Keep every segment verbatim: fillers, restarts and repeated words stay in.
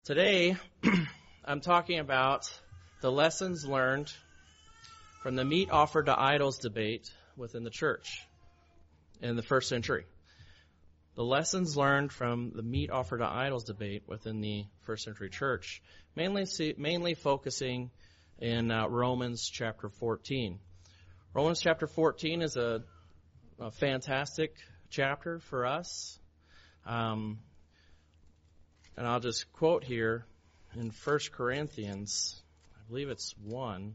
Today, I'm talking about the lessons learned from the meat offered to idols debate within the church in the first century. The lessons learned from the meat offered to idols debate within the first century church, mainly mainly focusing in uh, Romans chapter fourteen. Romans chapter fourteen is a, a fantastic chapter for us. Um, and I'll just quote here in First Corinthians, I believe it's one.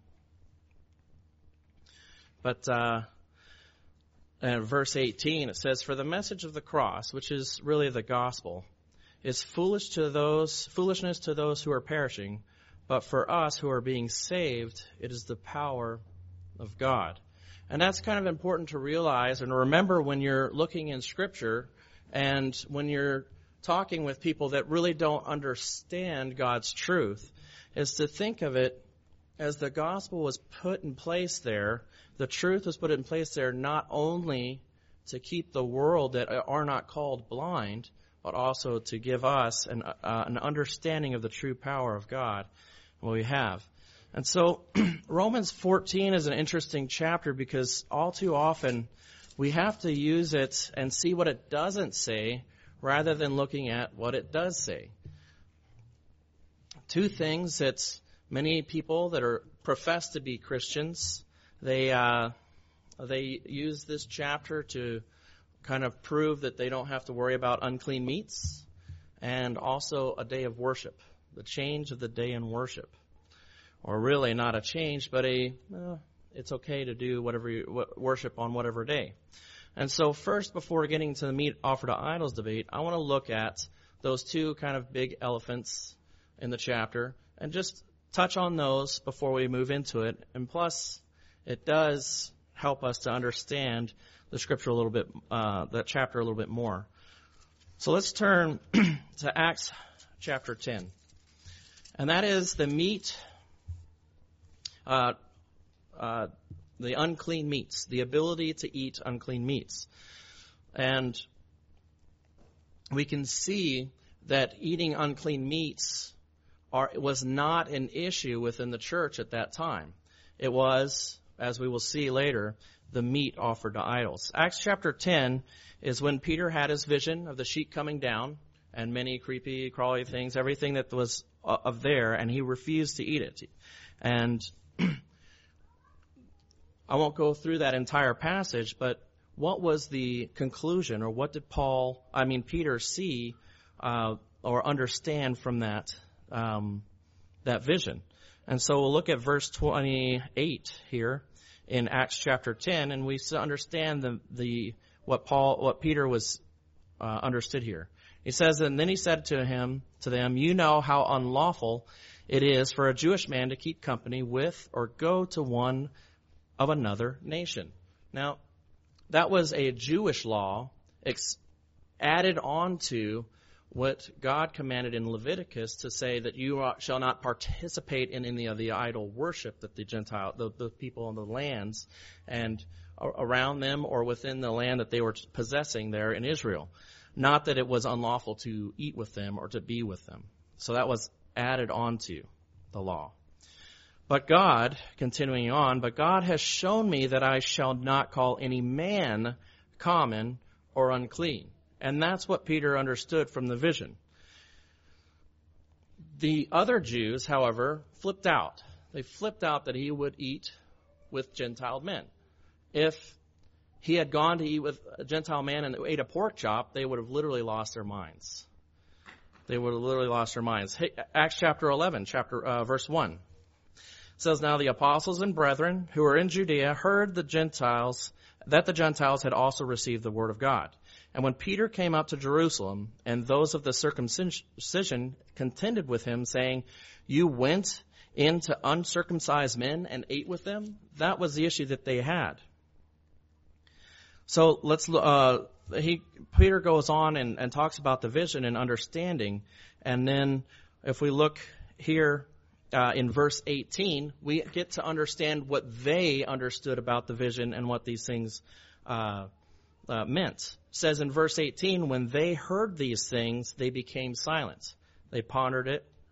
But uh, in verse eighteen, it says, "For the message of the cross, which is really the gospel, is foolish to those foolishness to those who are perishing, but for us who are being saved, it is the power of God." And that's kind of important to realize and remember when you're looking in Scripture and when you're talking with people that really don't understand God's truth, is to think of it as the gospel was put in place there. The truth was put in place there not only to keep the world that are not called blind, but also to give us an, uh, an understanding of the true power of God, what we have. And so Romans fourteen is an interesting chapter because all too often we have to use it and see what it doesn't say rather than looking at what it does say. Two things that many people that are profess to be Christians, they uh, they use this chapter to kind of prove that they don't have to worry about unclean meats and also a day of worship, the change of the day in worship. Or really not a change, but a uh, it's okay to do whatever you, worship on whatever day. And so first, before getting to the meat offered to idols debate, I want to look at those two kind of big elephants in the chapter and just touch on those before we move into it. And plus, it does help us to understand the scripture a little bit, uh, that chapter a little bit more. So let's turn to Acts chapter ten. And that is the meat, uh, uh, the unclean meats, the ability to eat unclean meats. And we can see that eating unclean meats are, was not an issue within the church at that time. It was, as we will see later, the meat offered to idols. Acts chapter ten is when Peter had his vision of the sheep coming down and many creepy, crawly things, everything that was of there, and he refused to eat it. And I won't go through that entire passage, but what was the conclusion, or what did Paul, I mean Peter, see uh, or understand from that um, that vision? And so we'll look at verse twenty-eight here in Acts chapter ten, and we understand the the what Paul, what Peter was uh, understood here. He says, "And then he said to him, to them, you know how unlawful it is for a Jewish man to keep company with or go to one of another nation." Now, that was a Jewish law ex- added on to what God commanded in Leviticus to say that you are, shall not participate in any of the idol worship that the Gentile, the, the people on the lands and around them or within the land that they were possessing there in Israel. Not that it was unlawful to eat with them or to be with them. So that was added onto the law. But God, continuing on, but God has shown me that I shall not call any man common or unclean. And that's what Peter understood from the vision. The other Jews, however, flipped out. They flipped out that he would eat with Gentile men. If he had gone to eat with a Gentile man and ate a pork chop, they would have literally lost their minds. They would have literally lost their minds. Hey, Acts chapter eleven, chapter uh, verse one. It says, "Now the apostles and brethren who were in Judea heard the Gentiles, that the Gentiles had also received the word of God. And when Peter came up to Jerusalem, and those of the circumcision contended with him, saying, you went in to uncircumcised men and ate with them?" That was the issue that they had. So let's, uh, he, Peter goes on and, and talks about the vision and understanding. And then if we look here, Uh, in verse eighteen, we get to understand what they understood about the vision and what these things uh, uh, meant. It says in verse eighteen, when they heard these things, they became silent. They pondered it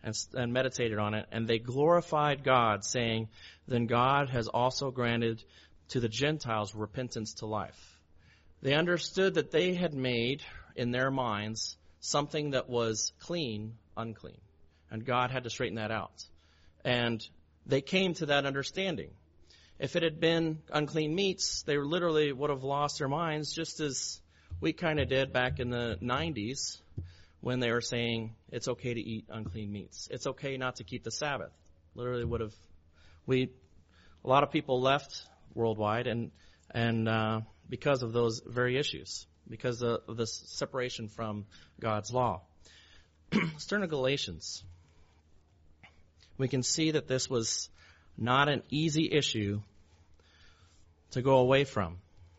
and, and meditated on it, and they glorified God, saying, then God has also granted to the Gentiles repentance to life. They understood that they had made, in their minds, something that was clean, unclean. And God had to straighten that out. And they came to that understanding. If it had been unclean meats, they literally would have lost their minds, just as we kind of did back in the nineties when they were saying it's okay to eat unclean meats. It's okay not to keep the Sabbath. Literally would have, we, a lot of people left worldwide and, and, uh, because of those very issues, because of, of this separation from God's law. Let's turn to Galatians. We can see that this was not an easy issue to go away from.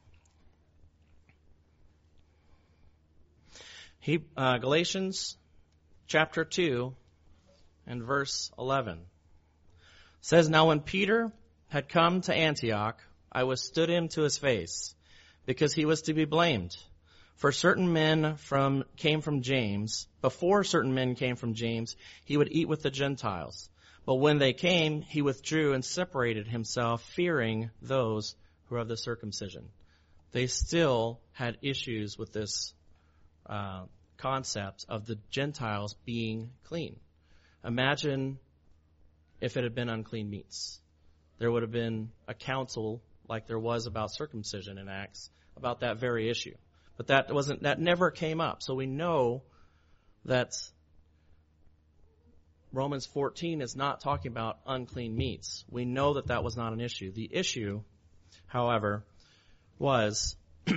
He, uh, Galatians chapter two and verse eleven says, now when Peter had come to Antioch, I withstood him to his face, because he was to be blamed. For certain men from came from James, before certain men came from James, he would eat with the Gentiles. But when they came, he withdrew and separated himself, fearing those who are of the circumcision. They still had issues with this uh, concept of the Gentiles being clean. Imagine if it had been unclean meats. There would have been a council like there was about circumcision in Acts about that very issue. But that wasn't, that never came up. So we know that Romans fourteen is not talking about unclean meats. We know that that was not an issue. The issue, however, was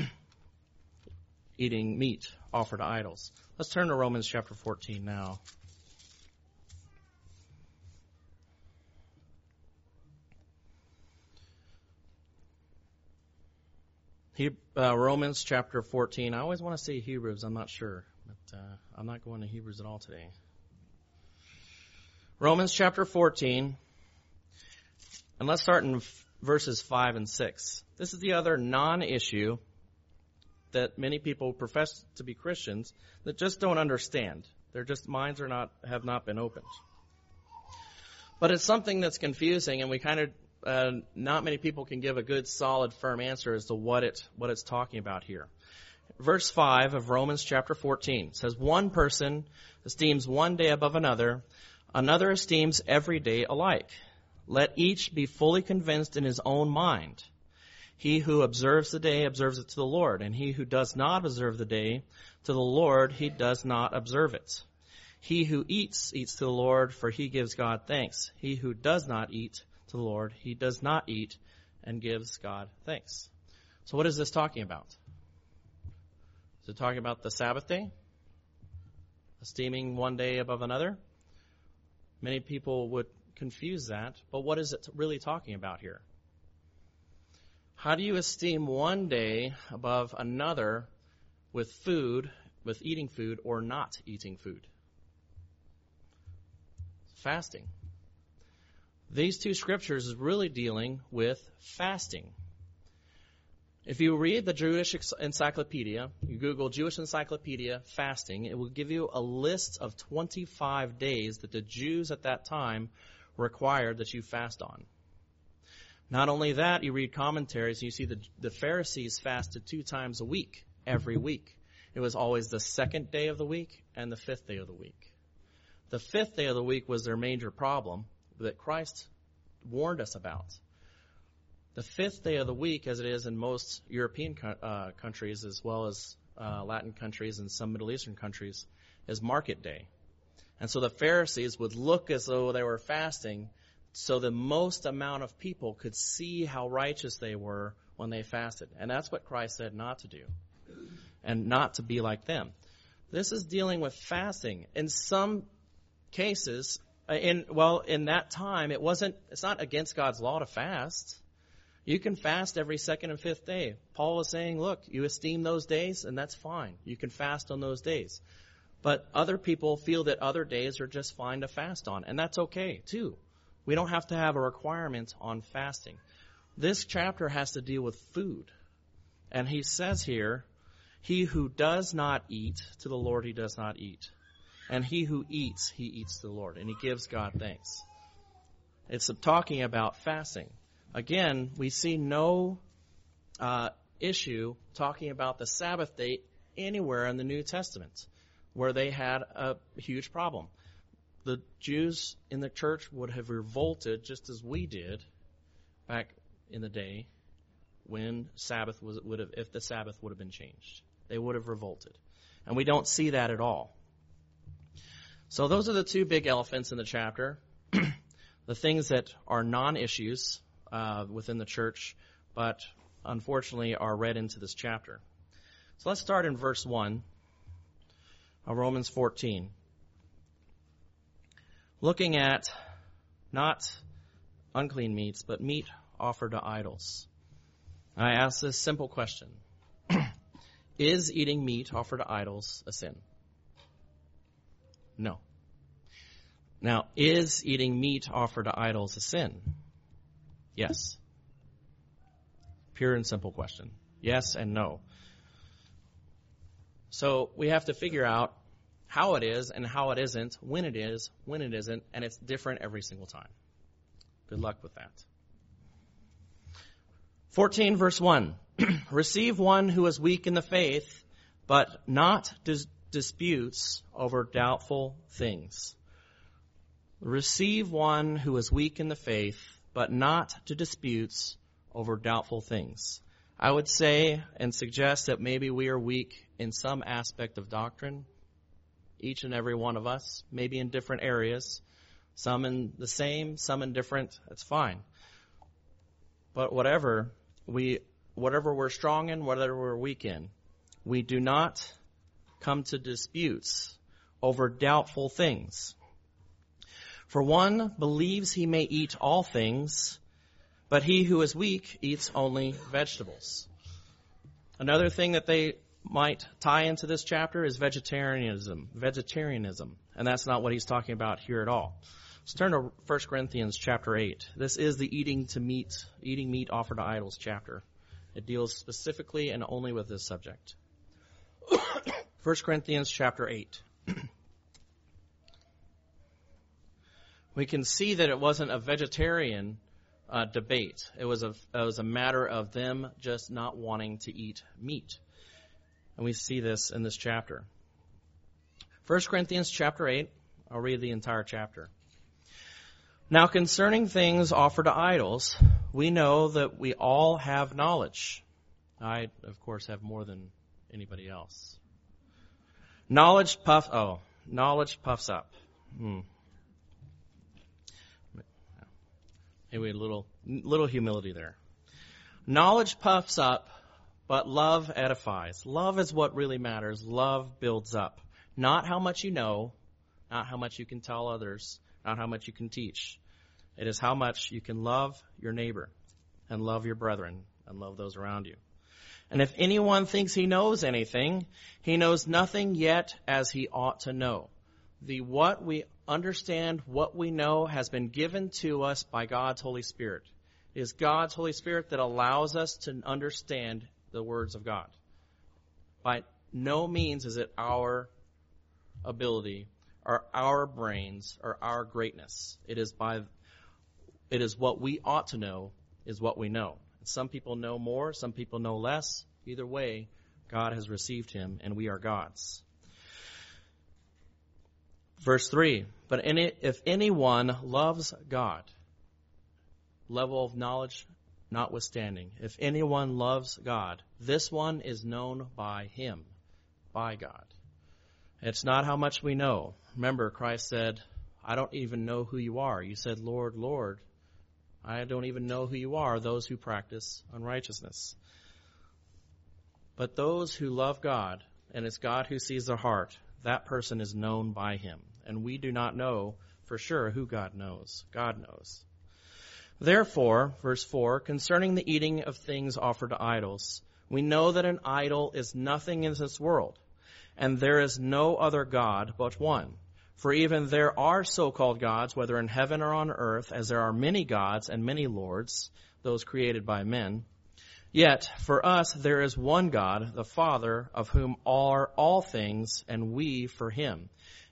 eating meat offered to idols. Let's turn to Romans chapter fourteen now. He, uh, Romans chapter fourteen. I always want to say Hebrews. I'm not sure, but uh, I'm not going to Hebrews at all today. Romans chapter fourteen, and let's start in f- verses five and six. This is the other non-issue that many people profess to be Christians that just don't understand. Their just minds are not have not been opened. But it's something that's confusing, and we kind of uh, not many people can give a good, solid, firm answer as to what it what it's talking about here. Verse five of Romans chapter fourteen says, one person esteems one day above another, another esteems every day alike. Let each be fully convinced in his own mind. He who observes the day observes it to the Lord, and he who does not observe the day to the Lord, he does not observe it. He who eats, eats to the Lord, for he gives God thanks. He who does not eat to the Lord, he does not eat and gives God thanks. So what is this talking about? Is it talking about the Sabbath day? Esteeming one day above another? Many people would confuse that, but what is it really talking about here? How do you esteem one day above another with food, with eating food, or not eating food? Fasting. These two scriptures is really dealing with fasting. If you read the Jewish Encyclopedia, you Google Jewish Encyclopedia fasting, it will give you a list of twenty-five days that the Jews at that time required that you fast on. Not only that, you read commentaries, and you see the, the Pharisees fasted two times a week, every week. It was always the second day of the week and the fifth day of the week. The fifth day of the week was their major problem that Christ warned us about. The fifth day of the week, as it is in most European uh, countries, as well as uh, Latin countries and some Middle Eastern countries, is market day. And so the Pharisees would look as though they were fasting so the most amount of people could see how righteous they were when they fasted. And that's what Christ said not to do, and not to be like them. This is dealing with fasting. In some cases, in well, in that time, it wasn't. It's not against God's law to fast. You can fast every second and fifth day. Paul was saying, look, you esteem those days, and that's fine. You can fast on those days. But other people feel that other days are just fine to fast on, and that's okay, too. We don't have to have a requirement on fasting. This chapter has to deal with food. And he says here, he who does not eat, to the Lord he does not eat. And he who eats, he eats to the Lord, and he gives God thanks. It's talking about fasting. Again, we see no uh, issue talking about the Sabbath day anywhere in the New Testament where they had a huge problem. The Jews in the church would have revolted just as we did back in the day when Sabbath was would have if the Sabbath would have been changed. They would have revolted. And we don't see that at all. So those are the two big elephants in the chapter. The things that are non-issues uh, within the church, but unfortunately are read into this chapter. So let's start in verse one of Romans fourteen. Looking at not unclean meats, but meat offered to idols. I ask this simple question. Is eating meat offered to idols a sin? No. Now, is eating meat offered to idols a sin? Yes. Pure and simple question. Yes and no. So we have to figure out how it is and how it isn't, when it is, when it isn't, and it's different every single time. Good luck with that. fourteen verse one. Receive one who is weak in the faith, but not dis- disputes over doubtful things. Receive one who is weak in the faith, but not to disputes over doubtful things. I would say and suggest that maybe we are weak in some aspect of doctrine, each and every one of us, maybe in different areas, some in the same, some in different. That's fine. But whatever we, whatever we're strong in, whatever we're weak in, we do not come to disputes over doubtful things. For one believes he may eat all things, but he who is weak eats only vegetables. Another thing that they might tie into this chapter is vegetarianism. Vegetarianism. And that's not what he's talking about here at all. Let's turn to First Corinthians chapter eight. This is the eating to meat, eating meat offered to idols chapter. It deals specifically and only with this subject. First Corinthians chapter eight. We can see that it wasn't a vegetarian uh, debate. It was a it was a matter of them just not wanting to eat meat. And we see this in this chapter. First Corinthians chapter eight. I'll read the entire chapter. Now concerning things offered to idols, we know that we all have knowledge. I, of course, have more than anybody else. Knowledge puff. Oh, knowledge puffs up. Hmm. Maybe a little, little humility there. Knowledge puffs up, but love edifies. Love is what really matters. Love builds up. Not how much you know, not how much you can tell others, not how much you can teach. It is how much you can love your neighbor and love your brethren and love those around you. And if anyone thinks he knows anything, he knows nothing yet as he ought to know. The what we understand, what we know, has been given to us by God's Holy Spirit. It is God's Holy Spirit that allows us to understand the words of God. By no means is it our ability or our brains or our greatness. It is by, it is what we ought to know is what we know. Some people know more, some people know less. Either way, God has received him and we are God's. Verse three, but any, if anyone loves God, level of knowledge notwithstanding, if anyone loves God, this one is known by him, by God. It's not how much we know. Remember, Christ said, I don't even know who you are. You said, Lord, Lord. I don't even know who you are, those who practice unrighteousness. But those who love God, and it's God who sees their heart, that person is known by him. And we do not know for sure who God knows. God knows. Therefore, verse four, concerning the eating of things offered to idols, we know that an idol is nothing in this world, and there is no other God but one. For even there are so-called gods, whether in heaven or on earth, as there are many gods and many lords, those created by men. Yet, for us, there is one God, the Father, of whom are all things, and we for him.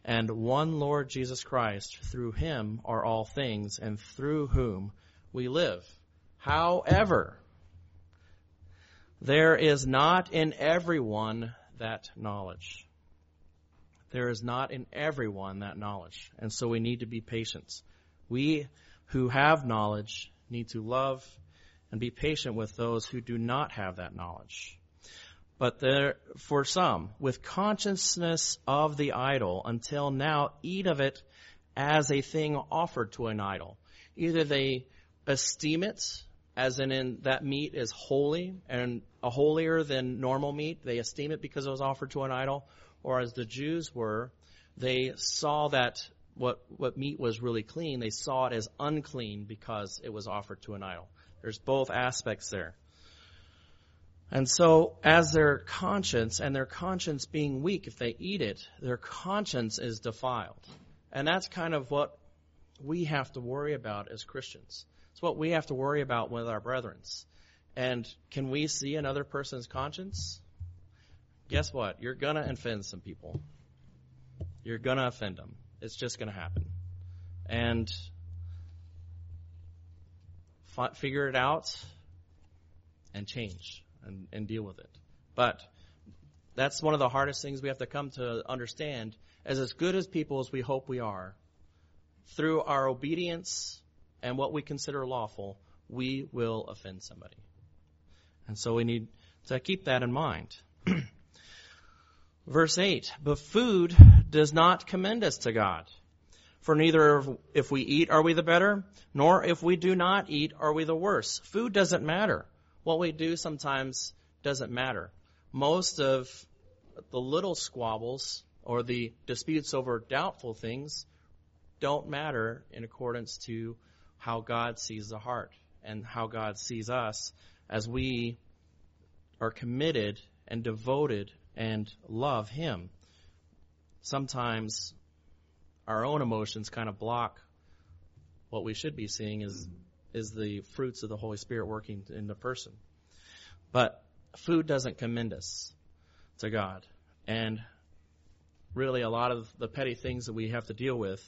and one Lord Jesus Christ. Through him are all things, and through whom we live. However, there is not in everyone that knowledge. There is not in everyone that knowledge. And so we need to be patient. We who have knowledge need to love and be patient with those who do not have that knowledge. But there, for some, with consciousness of the idol, until now eat of it as a thing offered to an idol. Either they esteem it, as in, in that meat is holy and a holier than normal meat. They esteem it because it was offered to an idol. Or as the Jews were, they saw that what what meat was really clean, they saw it as unclean because it was offered to an idol. There's both aspects there. And so as their conscience, and their conscience being weak, if they eat it, their conscience is defiled. And that's kind of what we have to worry about as Christians. It's what we have to worry about with our brethren. And can we see another person's conscience? Guess what? You're going to offend some people. You're going to offend them. It's just going to happen. And f- figure it out and change and, and deal with it. But that's one of the hardest things we have to come to understand. As as good as people as we hope we are, through our obedience and what we consider lawful, we will offend somebody. And so we need to keep that in mind. Verse eight, but food does not commend us to God. For neither if we eat are we the better, nor if we do not eat are we the worse. Food doesn't matter. What we do sometimes doesn't matter. Most of the little squabbles or the disputes over doubtful things don't matter in accordance to how God sees the heart and how God sees us as we are committed and devoted and love him. Sometimes our own emotions kind of block what we should be seeing is is the fruits of the Holy Spirit working in the person. But food doesn't commend us to God. And really a lot of the petty things that we have to deal with,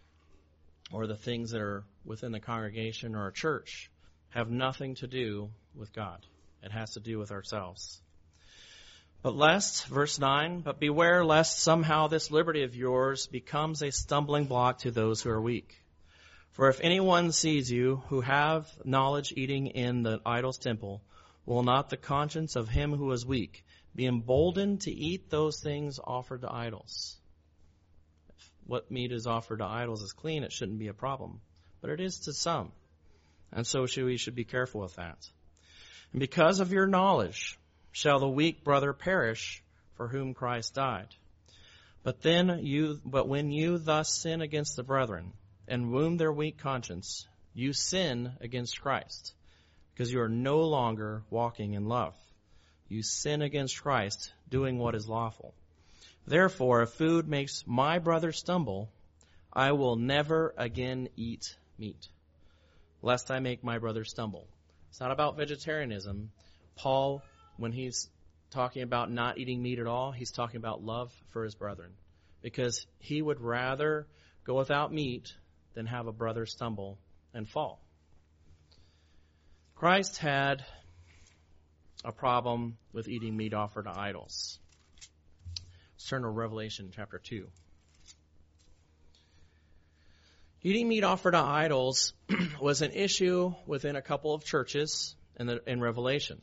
or the things that are within the congregation or a church, have nothing to do with God. It has to do with ourselves. But lest, verse nine, but beware lest somehow this liberty of yours becomes a stumbling block to those who are weak. For if anyone sees you who have knowledge eating in the idol's temple, will not the conscience of him who is weak be emboldened to eat those things offered to idols? If what meat is offered to idols is clean, it shouldn't be a problem. But it is to some. And so we should be careful with that. And because of your knowledge, shall the weak brother perish for whom Christ died? But then you, but when you thus sin against the brethren and wound their weak conscience, you sin against Christ, because you are no longer walking in love. You sin against Christ, doing what is lawful. Therefore, if food makes my brother stumble, I will never again eat meat, lest I make my brother stumble. It's not about vegetarianism. Paul, when he's talking about not eating meat at all, he's talking about love for his brethren, because he would rather go without meat than have a brother stumble and fall. Christ had a problem with eating meat offered to idols. Let's turn to Revelation chapter two. Eating meat offered to idols was an issue within a couple of churches in, the, in Revelation.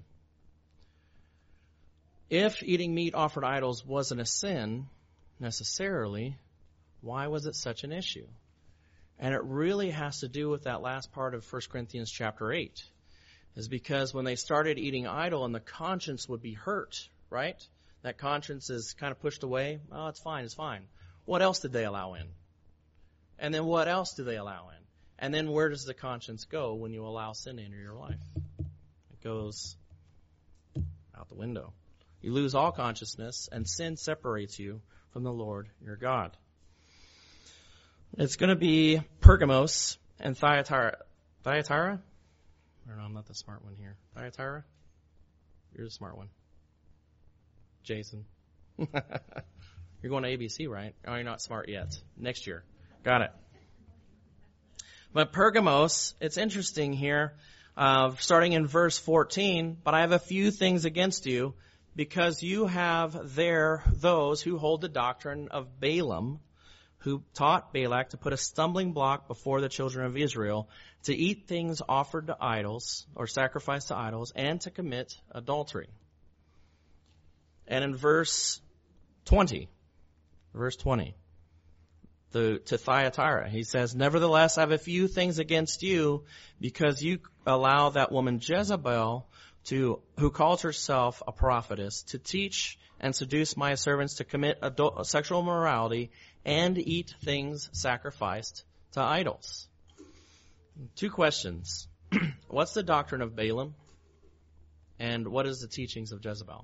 If eating meat offered to idols wasn't a sin, necessarily, why was it such an issue? And it really has to do with that last part of First Corinthians chapter eight. Is because when they started eating idol and the conscience would be hurt, right? That conscience is kind of pushed away. Oh, it's fine, it's fine. What else did they allow in? And then what else do they allow in? And then where does the conscience go when you allow sin into your life? It goes out the window. You lose all consciousness, and sin separates you from the Lord your God. It's going to be Pergamos and Thyatira. Thyatira? I don't know, I'm not the smart one here. Thyatira? You're the smart one. Jason. You're going to A B C, right? Oh, you're not smart yet. Next year. Got it. But Pergamos, it's interesting here, uh, starting in verse fourteen, but I have a few things against you, because you have there those who hold the doctrine of Balaam, who taught Balak to put a stumbling block before the children of Israel, to eat things offered to idols, or sacrificed to idols, and to commit adultery. And in verse twenty, verse twenty, the, to Thyatira, he says, nevertheless, I have a few things against you, because you allow that woman Jezebel, to who calls herself a prophetess, to teach and seduce my servants to commit adult, sexual immorality and eat things sacrificed to idols. Two questions. What's the doctrine of Balaam? And what is the teachings of Jezebel?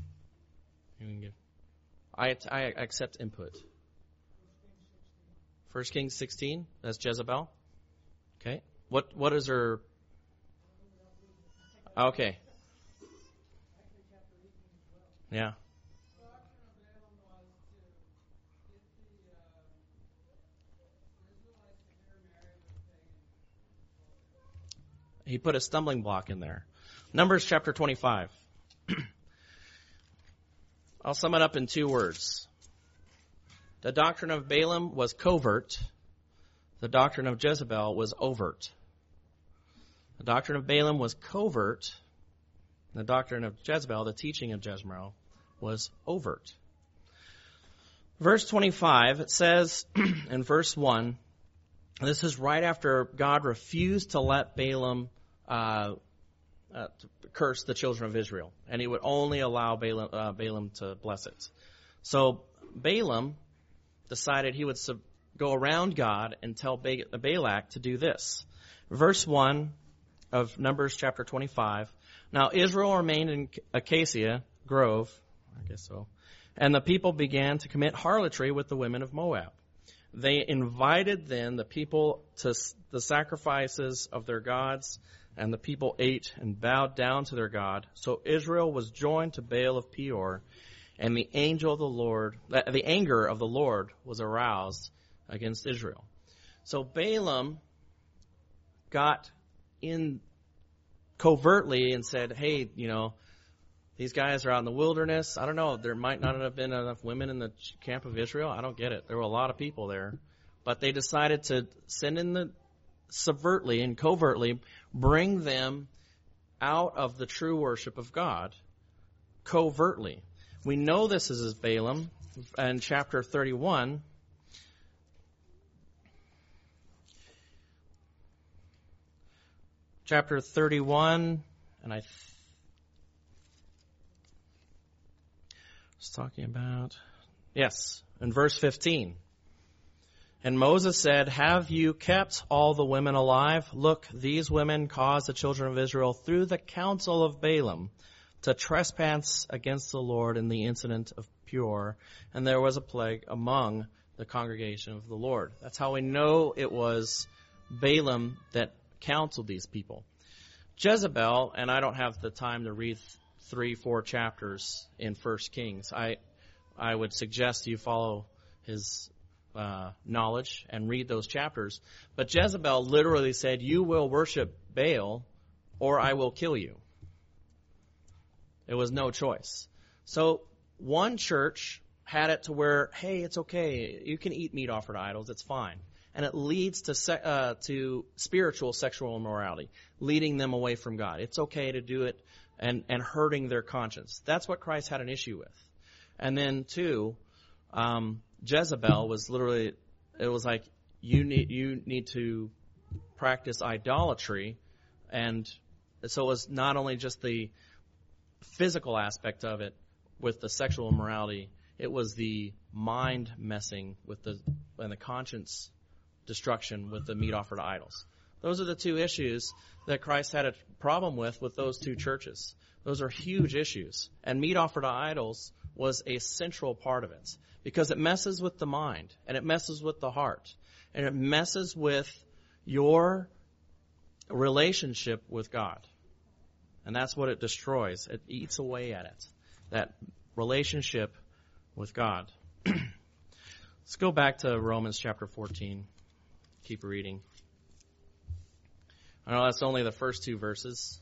I, I accept input. First Kings sixteen, that's Jezebel. Okay. What what is her? Okay. Yeah. He put a stumbling block in there. Numbers chapter twenty-five. I'll sum it up in two words. The doctrine of Balaam was covert. The doctrine of Jezebel was overt. The doctrine of Balaam was covert. The doctrine of Jezebel, the teaching of Jezebel, was overt. Verse twenty-five, it says in verse one, this is right after God refused to let Balaam uh, uh, to curse the children of Israel, and he would only allow Balaam, uh, Balaam to bless it. So Balaam decided he would sub- go around God and tell ba- Balak to do this. Verse one of Numbers chapter twenty-five, now Israel remained in Acacia Grove, I guess so, and the people began to commit harlotry with the women of Moab. They invited then the people to the sacrifices of their gods, and the people ate and bowed down to their God. So Israel was joined to Baal of Peor, and the angel of the Lord, the anger of the Lord was aroused against Israel. So Balaam got in covertly and said, hey, you know, these guys are out in the wilderness. I don't know. There might not have been enough women in the camp of Israel. I don't get it. There were a lot of people there. But they decided to send in the subvertly and covertly bring them out of the true worship of God covertly. We know this is Balaam in chapter thirty-one. Chapter thirty-one, and I th- was talking about, yes, in verse fifteen. And Moses said, have you kept all the women alive? Look, these women caused the children of Israel through the counsel of Balaam to trespass against the Lord in the incident of Peor, and there was a plague among the congregation of the Lord. That's how we know it was Balaam that counseled these people. Jezebel, and I don't have the time to read three, four chapters in First Kings. I I would suggest you follow his uh, knowledge and read those chapters. But Jezebel literally said, you will worship Baal or I will kill you. It was no choice. So one church had it to where, hey, it's okay. You can eat meat offered to idols. It's fine. And it leads to se- uh, to spiritual sexual immorality, leading them away from God. It's okay to do it and, and hurting their conscience. That's what Christ had an issue with. And then, two, um, Jezebel was literally, it was like, you need you need to practice idolatry. And so it was not only just the physical aspect of it with the sexual immorality, it was the mind messing with the and the conscience destruction with the meat offered to idols. Those are the two issues that Christ had a problem with with those two churches. Those are huge issues. And meat offered to idols was a central part of it because it messes with the mind and it messes with the heart and it messes with your relationship with God. And that's what it destroys. It eats away at it, that relationship with God. Let's go back to Romans chapter fourteen. Keep reading. I know that's only the first two verses.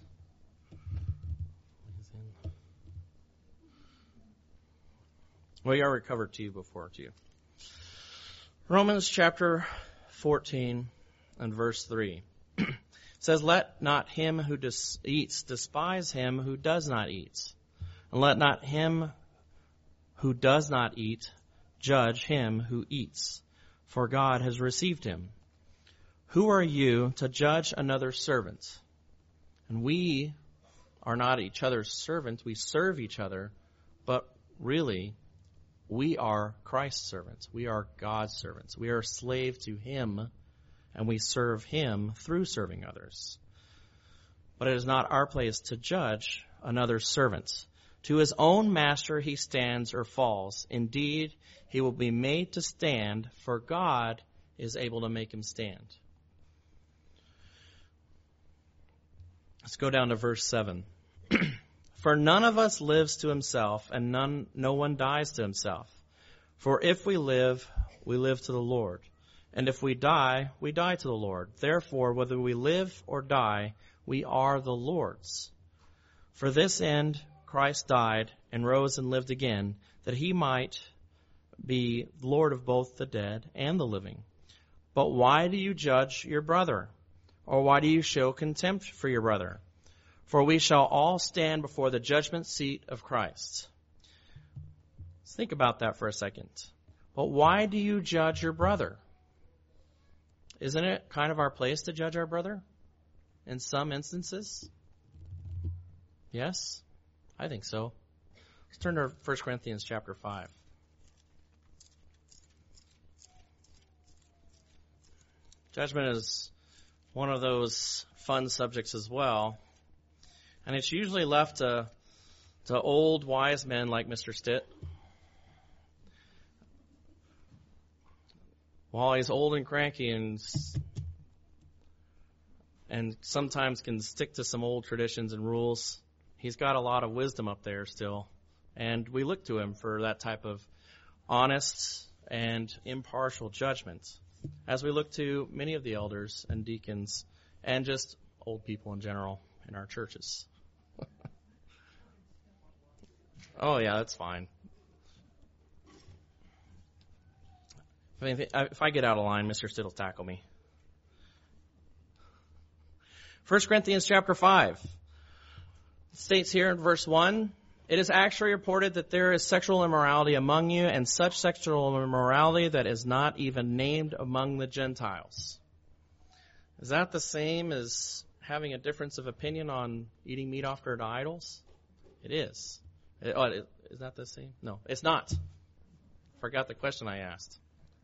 Well, you already covered two before, too. Romans chapter fourteen and verse three. It says, "Let not him who dis- eats despise him who does not eat. And let not him who does not eat judge him who eats, for God has received him. Who are you to judge another's servant?" And we are not each other's servants. We serve each other, but really, we are Christ's servants. We are God's servants. We are a slave to him, and we serve him through serving others. But it is not our place to judge another's servant. To his own master he stands or falls. Indeed, he will be made to stand, for God is able to make him stand. Let's go down to verse seven. "For none of us lives to himself, and none, no one dies to himself. For if we live, we live to the Lord. And if we die, we die to the Lord. Therefore, whether we live or die, we are the Lord's. For this end Christ died and rose and lived again, that he might be Lord of both the dead and the living. But why do you judge your brother? Or why do you show contempt for your brother? For we shall all stand before the judgment seat of Christ." Let's think about that for a second. But why do you judge your brother? Isn't it kind of our place to judge our brother in some instances? Yes, I think so. Let's turn to First Corinthians chapter five. Judgment is one of those fun subjects as well. And it's usually left to, to old wise men like Mister Stitt. While he's old and cranky and and sometimes can stick to some old traditions and rules, he's got a lot of wisdom up there still. And we look to him for that type of honest and impartial judgment, as we look to many of the elders and deacons and just old people in general in our churches. Oh, yeah, that's fine. I mean, if I get out of line, Mister Stitt will tackle me. First Corinthians chapter five. It states here in verse one, "It is actually reported that there is sexual immorality among you, and such sexual immorality that is not even named among the Gentiles." Is that the same as having a difference of opinion on eating meat offered to idols? It is. It, oh, it, is that the same? No, it's not. Forgot the question I asked.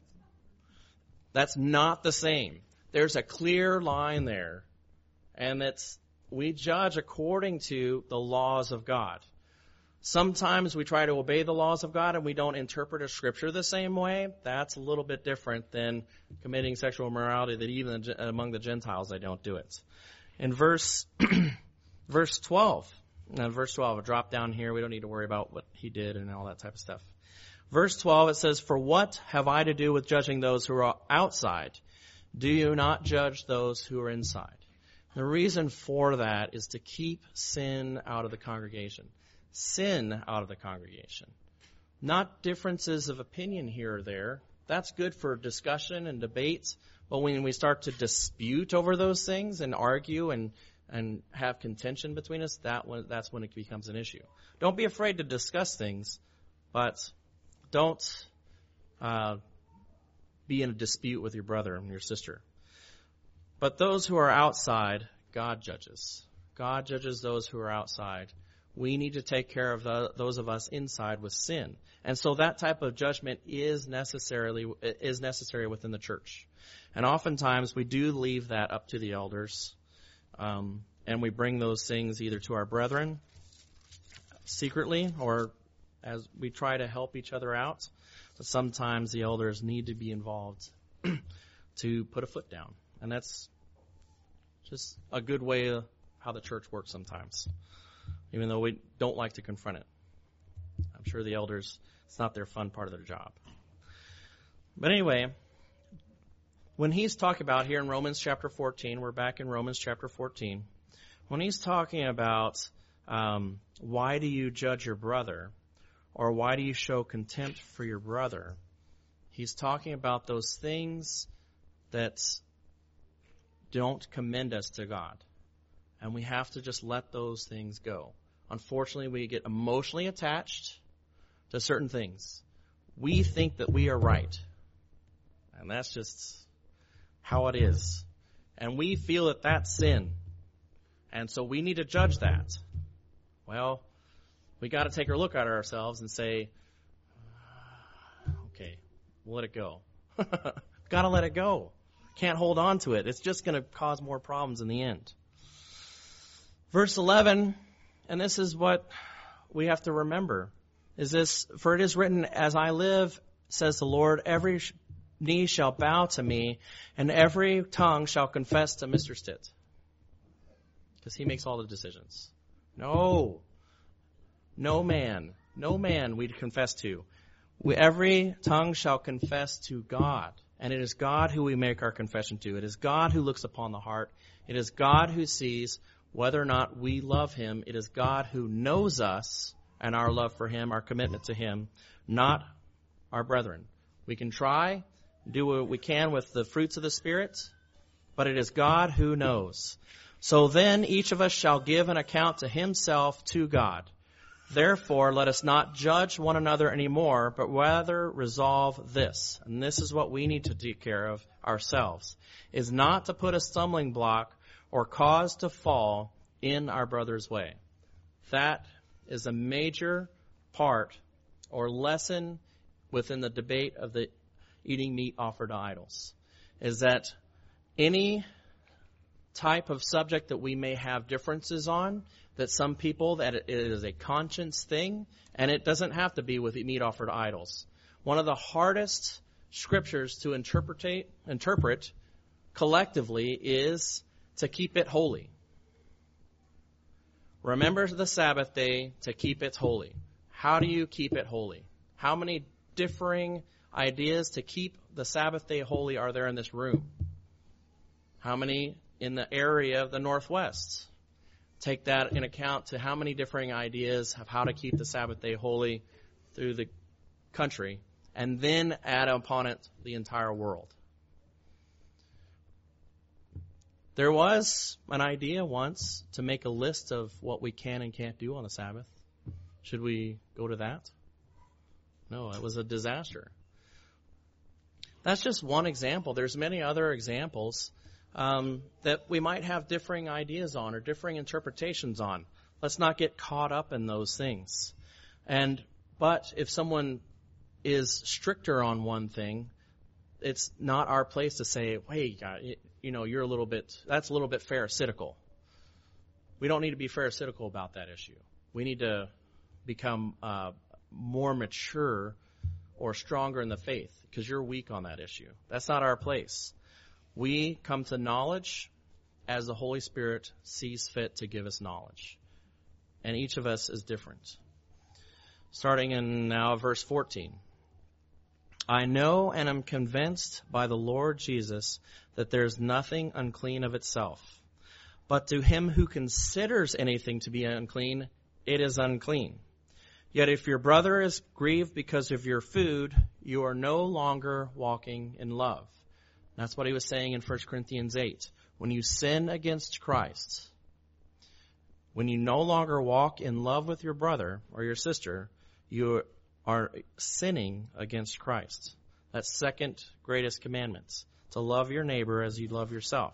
That's not the same. There's a clear line there, and it's we judge according to the laws of God. Sometimes we try to obey the laws of God and we don't interpret a scripture the same way. That's a little bit different than committing sexual immorality that even among the Gentiles they don't do it. In verse verse twelve, now verse twelve, I'll drop down here. We don't need to worry about what he did and all that type of stuff. Verse twelve, it says, "For what have I to do with judging those who are outside? Do you not judge those who are inside?" The reason for that is to keep sin out of the congregation. Sin out of the congregation. Not differences of opinion here or there. That's good for discussion and debate. But when we start to dispute over those things and argue and, and have contention between us, that when, that's when it becomes an issue. Don't be afraid to discuss things, but don't uh, be in a dispute with your brother and your sister. But those who are outside, God judges. God judges those who are outside. We need to take care of the, those of us inside with sin. And so that type of judgment is necessarily is necessary within the church. And oftentimes we do leave that up to the elders, um, and we bring those things either to our brethren secretly or as we try to help each other out. But sometimes the elders need to be involved to put a foot down. And that's just a good way of how the church works sometimes, even though we don't like to confront it. I'm sure the elders, it's not their fun part of their job. But anyway, when he's talking about here in Romans chapter fourteen, we're back in Romans chapter fourteen, when he's talking about um, why do you judge your brother, or why do you show contempt for your brother, he's talking about those things that don't commend us to God. And we have to just let those things go. Unfortunately, we get emotionally attached to certain things. We think that we are right. And that's just how it is. And we feel that that's sin. And so we need to judge that. Well, we got to take a look at ourselves and say, okay, we'll let it go. Got to let it go. Can't hold on to it. It's just going to cause more problems in the end. Verse eleven, and this is what we have to remember, is this, for it is written, as I live, says the Lord, every knee shall bow to me, and every tongue shall confess to Mister Stitt. Because he makes all the decisions. No. No man. No man we'd confess to. We, every tongue shall confess to God. And it is God who we make our confession to. It is God who looks upon the heart. It is God who sees whether or not we love Him. It is God who knows us and our love for Him, our commitment to Him, not our brethren. We can try, do what we can with the fruits of the Spirit, but it is God who knows. So then each of us shall give an account to himself to God. Therefore, let us not judge one another anymore, but rather resolve this. And this is what we need to take care of ourselves, is not to put a stumbling block or cause to fall in our brother's way. That is a major part or lesson within the debate of the eating meat offered to idols, is that any type of subject that we may have differences on, that some people, that it is a conscience thing, and it doesn't have to be with meat offered to idols. One of the hardest scriptures to interpret, interpret collectively is to keep it holy. Remember the Sabbath day to keep it holy. How do you keep it holy? How many differing ideas to keep the Sabbath day holy are there in this room? How many in the area of the Northwest? Take that in account to how many differing ideas of how to keep the Sabbath day holy through the country, and then add upon it the entire world. There was an idea once to make a list of what we can and can't do on the Sabbath. Should we go to that? No, it was a disaster. That's just one example. There's many other examples um, that we might have differing ideas on or differing interpretations on. Let's not get caught up in those things. And but if someone is stricter on one thing, it's not our place to say, "Wait, you know, you're a little bit, that's a little bit pharisaical." We don't need to be pharisaical about that issue. We need to become uh, more mature or stronger in the faith because you're weak on that issue. That's not our place. We come to knowledge as the Holy Spirit sees fit to give us knowledge. And each of us is different. Starting in now verse fourteen. I know and am convinced by the Lord Jesus that there is nothing unclean of itself. But to him who considers anything to be unclean, it is unclean. Yet if your brother is grieved because of your food, you are no longer walking in love. That's what he was saying in First Corinthians eight. When you sin against Christ, when you no longer walk in love with your brother or your sister, you are sinning against Christ. That's second greatest commandment, to love your neighbor as you love yourself.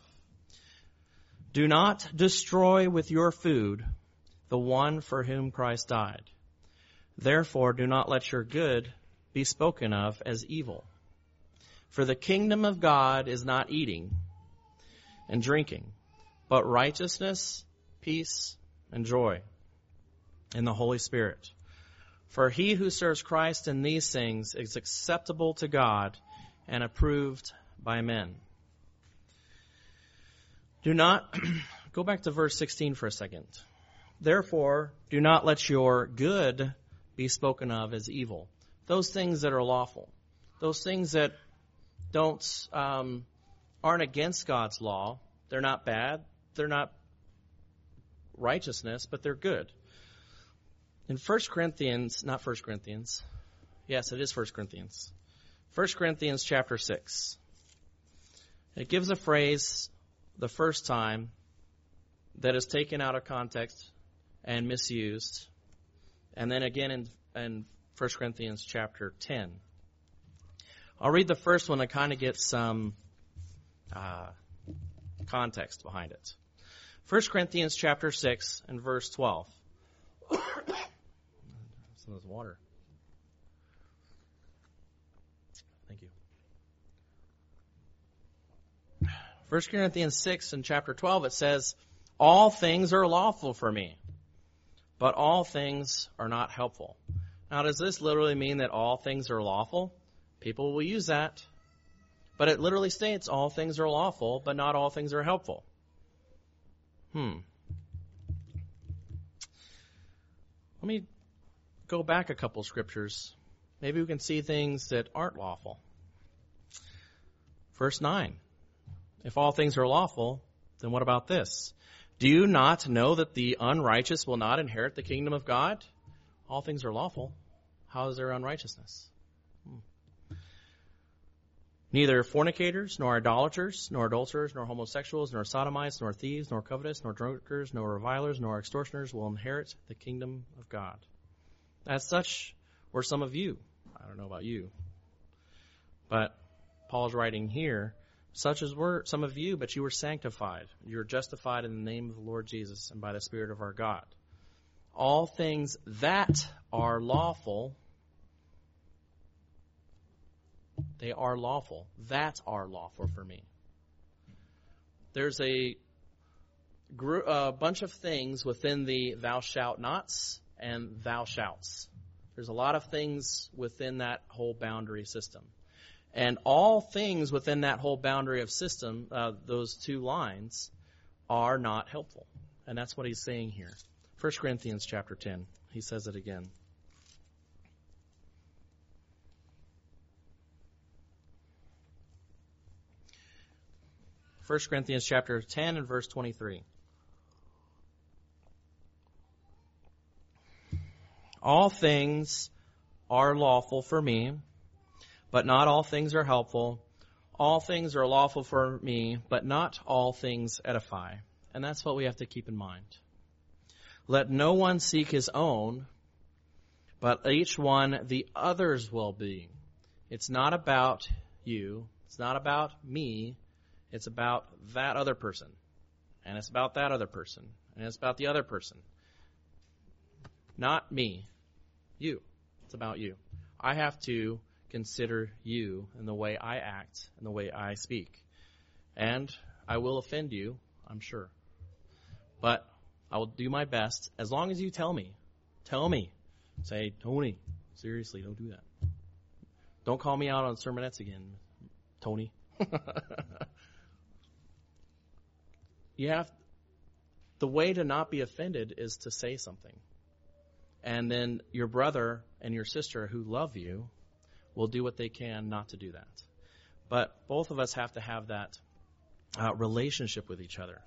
Do not destroy with your food the one for whom Christ died. Therefore, do not let your good be spoken of as evil. For the kingdom of God is not eating and drinking, but righteousness, peace, and joy in the Holy Spirit. For he who serves Christ in these things is acceptable to God and approved by men. Do not, go back to verse sixteen for a second. Therefore, do not let your good be spoken of as evil. Those things that are lawful, those things that don't um, aren't against God's law. They're not bad. They're not righteousness, but they're good. In First Corinthians, not First Corinthians. Yes, it is First Corinthians. First Corinthians chapter six. It gives a phrase the first time that is taken out of context and misused. And then again in, in First Corinthians chapter ten. I'll read the first one to kind of get some uh, context behind it. First Corinthians chapter six and verse twelve. Some of this water. Thank you. First Corinthians six and chapter twelve, it says, all things are lawful for me, but all things are not helpful. Now, does this literally mean that all things are lawful? People will use that. But it literally states all things are lawful, but not all things are helpful. Hmm. Let me go back a couple scriptures. Maybe we can see things that aren't lawful. Verse nine. If all things are lawful, then what about this? Do you not know that the unrighteous will not inherit the kingdom of God? All things are lawful. How is there unrighteousness? Hmm. Neither fornicators, nor idolaters, nor adulterers, nor homosexuals, nor sodomites, nor thieves, nor covetous, nor drunkards, nor revilers, nor extortioners will inherit the kingdom of God. As such were some of you. I don't know about you. But Paul's writing here, such as were some of you, but you were sanctified. You were justified in the name of the Lord Jesus and by the Spirit of our God. All things that are lawful, they are lawful. That are lawful for me. There's a gr- a bunch of things within the thou shalt nots and thou shalts. There's a lot of things within that whole boundary system. And all things within that whole boundary of system, uh, those two lines, are not helpful. And that's what he's saying here. First Corinthians chapter ten, he says it again. First Corinthians chapter ten and verse twenty-three. All things are lawful for me, but not all things are helpful. All things are lawful for me, but not all things edify. And that's what we have to keep in mind. Let no one seek his own, but each one the other's well-being. It's not about you. It's not about me. It's about that other person. And it's about that other person. And it's about the other person. Not me. You. It's about you. I have to consider you in the way I act and the way I speak. And I will offend you, I'm sure. But I will do my best as long as you tell me. Tell me. Say, Tony, seriously, don't do that. Don't call me out on sermonettes again, Tony. You have, the way to not be offended is to say something. And then your brother and your sister who love you will do what they can not to do that. But both of us have to have that uh, relationship with each other.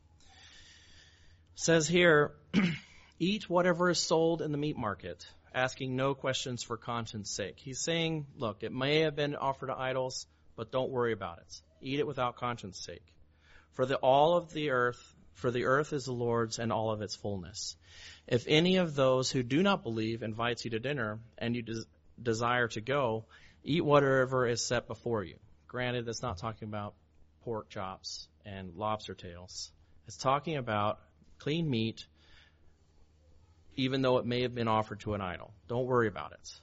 It says here, eat whatever is sold in the meat market, asking no questions for conscience sake. He's saying, look, it may have been offered to idols, but don't worry about it. Eat it without conscience sake. For the all of the earth, for the earth is the Lord's and all of its fullness. If any of those who do not believe invites you to dinner and you des- desire to go, eat whatever is set before you. Granted, that's not talking about pork chops and lobster tails. It's talking about clean meat, even though it may have been offered to an idol. Don't worry about it.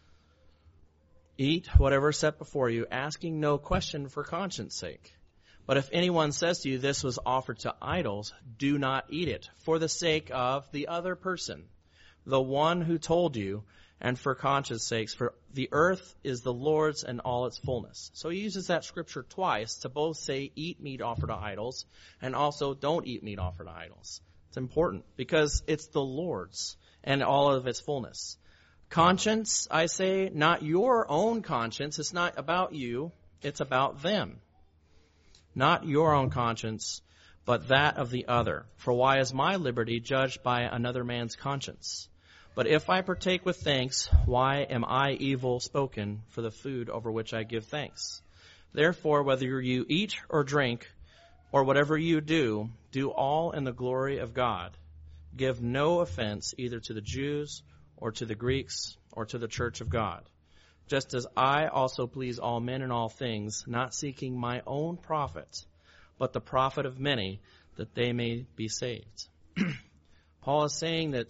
Eat whatever is set before you, asking no question for conscience sake. But if anyone says to you, this was offered to idols, do not eat it, for the sake of the other person, the one who told you, and for conscience sakes, for the earth is the Lord's and all its fullness. So he uses that scripture twice to both say, eat meat offered to idols, and also don't eat meat offered to idols. It's important, because it's the Lord's and all of its fullness. Conscience, I say, not your own conscience. It's not about you. It's about them. Not your own conscience, but that of the other. For why is my liberty judged by another man's conscience? But if I partake with thanks, why am I evil spoken for the food over which I give thanks? Therefore, whether you eat or drink, or whatever you do, do all in the glory of God. Give no offense either to the Jews or to the Greeks or to the church of God. Just as I also please all men in all things, not seeking my own profit, but the profit of many, that they may be saved. Paul is saying that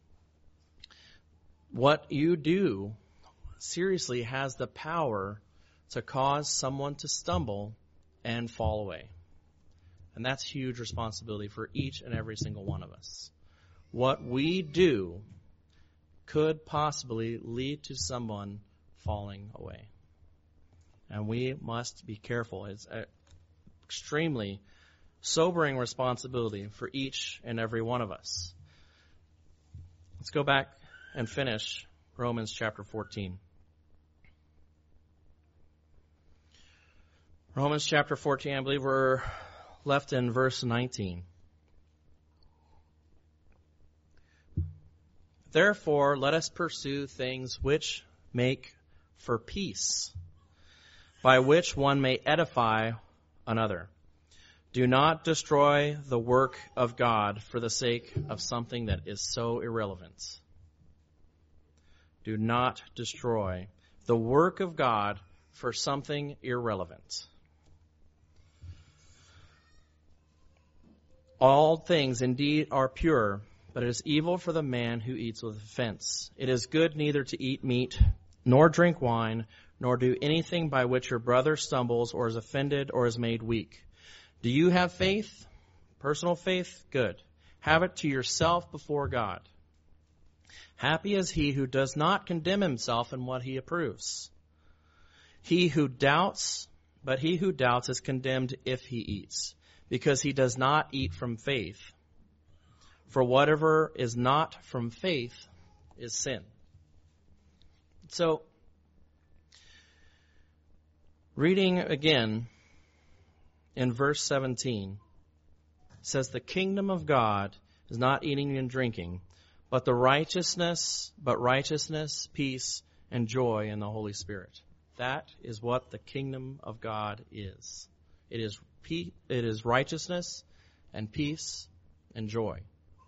what you do seriously has the power to cause someone to stumble and fall away. And that's huge responsibility for each and every single one of us. What we do could possibly lead to someone falling away. And we must be careful. It's an extremely sobering responsibility for each and every one of us. Let's go back and finish Romans chapter fourteen. Romans chapter fourteen, I believe we're left in verse nineteen. Therefore, let us pursue things which make for peace, by which one may edify another. Do not destroy the work of God for the sake of something that is so irrelevant. Do not destroy the work of God for something irrelevant. All things indeed are pure, but it is evil for the man who eats with offense. It is good neither to eat meat, nor drink wine, nor do anything by which your brother stumbles or is offended or is made weak. Do you have faith? Personal faith? Good. Have it to yourself before God. Happy is he who does not condemn himself in what he approves. He who doubts, but he who doubts is condemned if he eats, because he does not eat from faith. For whatever is not from faith is sin. So, reading again in verse seventeen, it says, the kingdom of God is not eating and drinking, but the righteousness, but righteousness, peace, and joy in the Holy Spirit. That is what the kingdom of God is. It is peace, it is righteousness and peace and joy.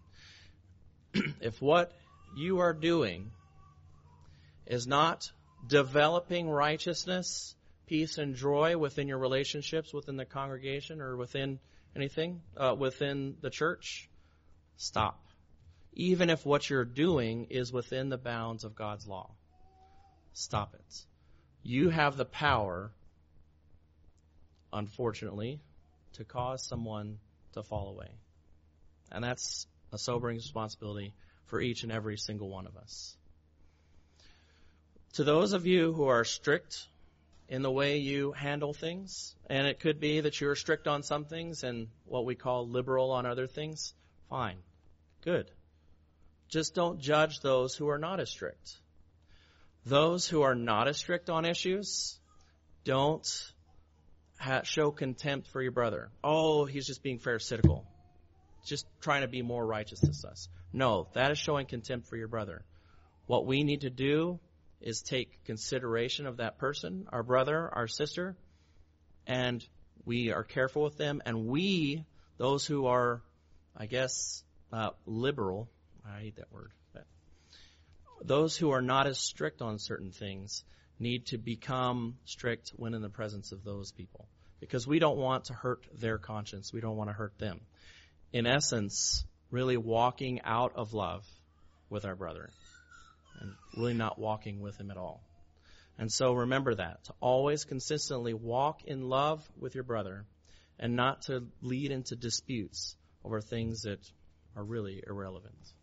If what you are doing is not developing righteousness, peace, and joy within your relationships within the congregation or within anything, uh, within the church, stop. Even if what you're doing is within the bounds of God's law, stop it. You have the power, unfortunately, to cause someone to fall away. And that's a sobering responsibility for each and every single one of us. To those of you who are strict in the way you handle things, and it could be that you're strict on some things and what we call liberal on other things, fine, good. Just don't judge those who are not as strict. Those who are not as strict on issues, don't ha- show contempt for your brother. Oh, he's just being pharisaical. Just trying to be more righteous than us. No, that is showing contempt for your brother. What we need to do is take consideration of that person, our brother, our sister, and we are careful with them. And we, those who are, I guess, uh, liberal, I hate that word, but those who are not as strict on certain things need to become strict when in the presence of those people, because we don't want to hurt their conscience. We don't want to hurt them. In essence, really walking out of love with our brother and really not walking with him at all. And so remember that, to always consistently walk in love with your brother and not to lead into disputes over things that are really irrelevant.